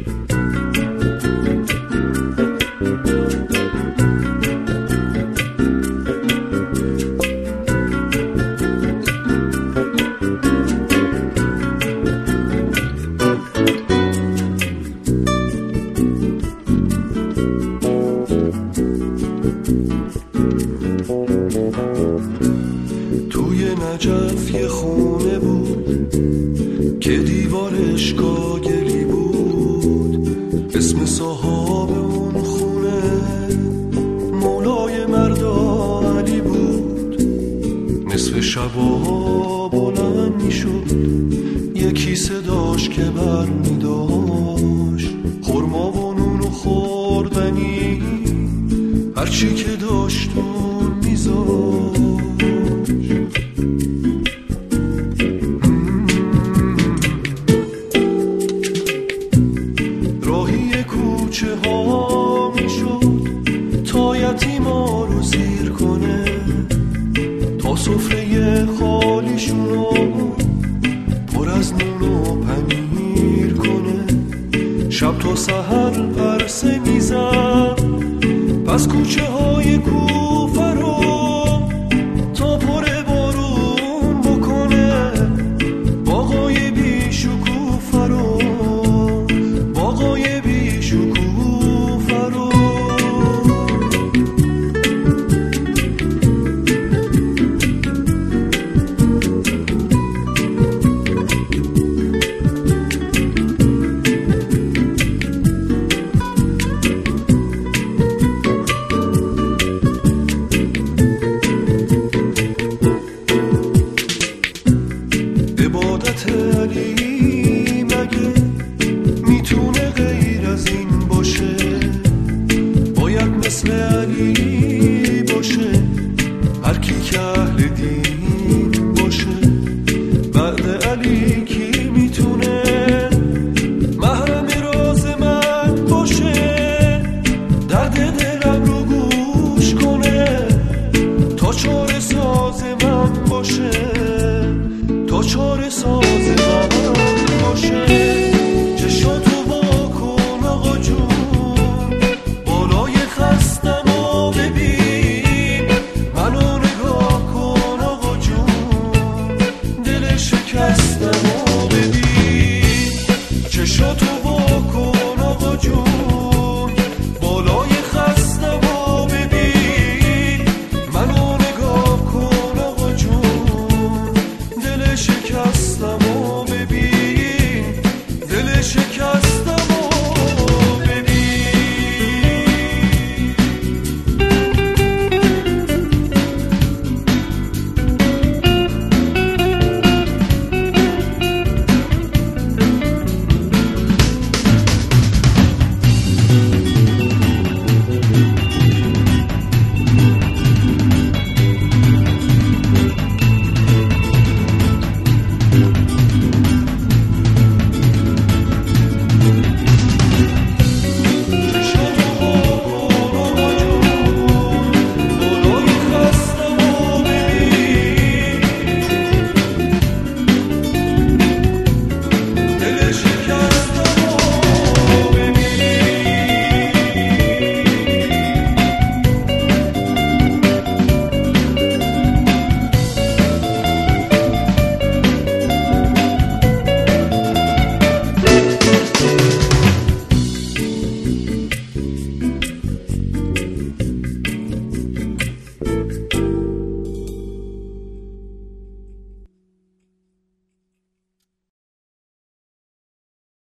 نجف یه خونه بود که دیوارش کاگلی بود، اسم صاحب اون خونه مولای مردا علی بود. نصف شبا بلند می شد، یکی صداش که بر می داشت، خورما و نون و خوردنی هرچی که داشت اون می زاشت. کوچه ها می شد تا یتیما رو زیر کنه، تا سفره خالیشونو پر از نون و پنیر کنه. شب تا سحر پرسه میزد پس کوچه های کوفه رو تا پر بارون بکنه. باغای بی شکوفه رو، باغای بی شکوفه رو. عبادت علی مگه میتونه غیر از این باشه؟ باید مثل علی باشه هر کی که اهل دین باشه. بعد علی کی میتونه محرم راز من باشه؟ درد دلم رو گوش کنه تا چاره ساز من باشه، تا چاره ساز من باشه. چشاتو واکن آقا جون، بالای خستمو ببین، منو نگاه کن آقا جون، دل شکستمو ببین. چشاتو واکن آقا جون،